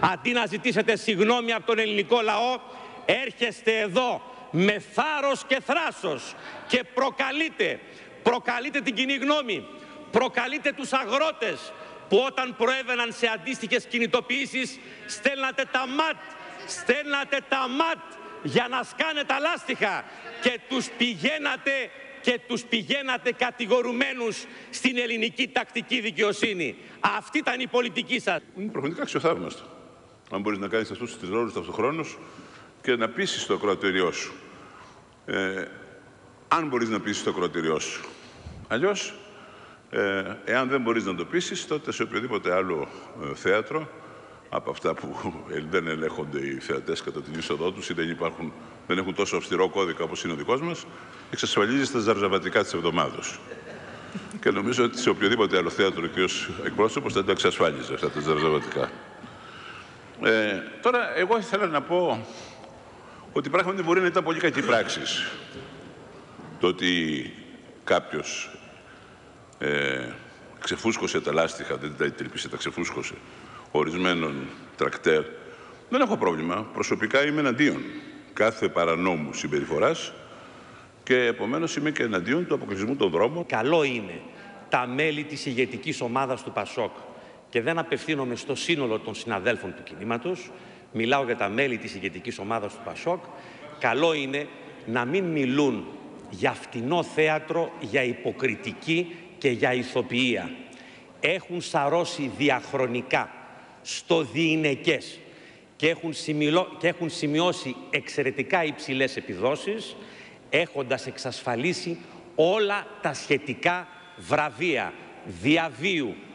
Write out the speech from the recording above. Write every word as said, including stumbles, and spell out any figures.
Αντί να ζητήσετε συγγνώμη από τον ελληνικό λαό, έρχεστε εδώ με θάρρος και θράσος και προκαλείτε, προκαλείτε την κοινή γνώμη, προκαλείτε τους αγρότες που όταν προέβαιναν σε αντίστοιχες κινητοποιήσεις στέλνατε τα ΜΑΤ, στέλνατε τα ΜΑΤ για να σκάνε τα λάστιχα και τους πηγαίνατε και τους πηγαίνατε κατηγορουμένους στην ελληνική τακτική δικαιοσύνη. Αυτή ήταν η πολιτική σας. Είναι πραγματικά αξιοθαύμαστο. Αν μπορείς να κάνεις αυτούς τους ρόλους ταυτοχρόνως και να πείσεις το ακροατήριό σου. Ε, αν μπορείς να πείσεις το ακροατήριό σου. Αλλιώς, ε, εάν δεν μπορείς να το πείσεις, τότε σε οποιοδήποτε άλλο ε, θέατρο, από αυτά που δεν ελέγχονται οι θεατές κατά την είσοδό τους ή δεν, υπάρχουν, δεν έχουν τόσο αυστηρό κώδικα όπως είναι ο δικός μας, εξασφαλίζεις τα ζαρζαβατικά της εβδομάδος. Και νομίζω ότι σε οποιοδήποτε άλλο θέατρο ο κ. εκπρόσωπος δεν τα εξασφάλιζε αυτά τα ζαρζαβατικά. Ε, τώρα, εγώ ήθελα να πω ότι πράγματι μπορεί να ήταν πολύ κακή πράξη το ότι κάποιος ε, ξεφούσκωσε τα λάστιχα, δεν τα τρύπησε, τα ξεφούσκωσε ορισμένων τρακτέρ. Δεν έχω πρόβλημα. Προσωπικά είμαι εναντίον κάθε παρανόμου συμπεριφοράς και επομένως είμαι και εναντίον του αποκλεισμού των δρόμων. Καλό είναι τα μέλη της ηγετικής ομάδας του ΠΑΣΟΚ, και δεν απευθύνομαι στο σύνολο των συναδέλφων του κινήματος, μιλάω για τα μέλη της ηγετικής ομάδας του ΠΑΣΟΚ, καλό είναι να μην μιλούν για φτηνό θέατρο, για υποκριτική και για ηθοποιία. Έχουν σαρώσει διαχρονικά στο διηνεκές και έχουν, σημειλώ, και έχουν σημειώσει εξαιρετικά υψηλές επιδόσεις, έχοντας εξασφαλίσει όλα τα σχετικά βραβεία διαβίου,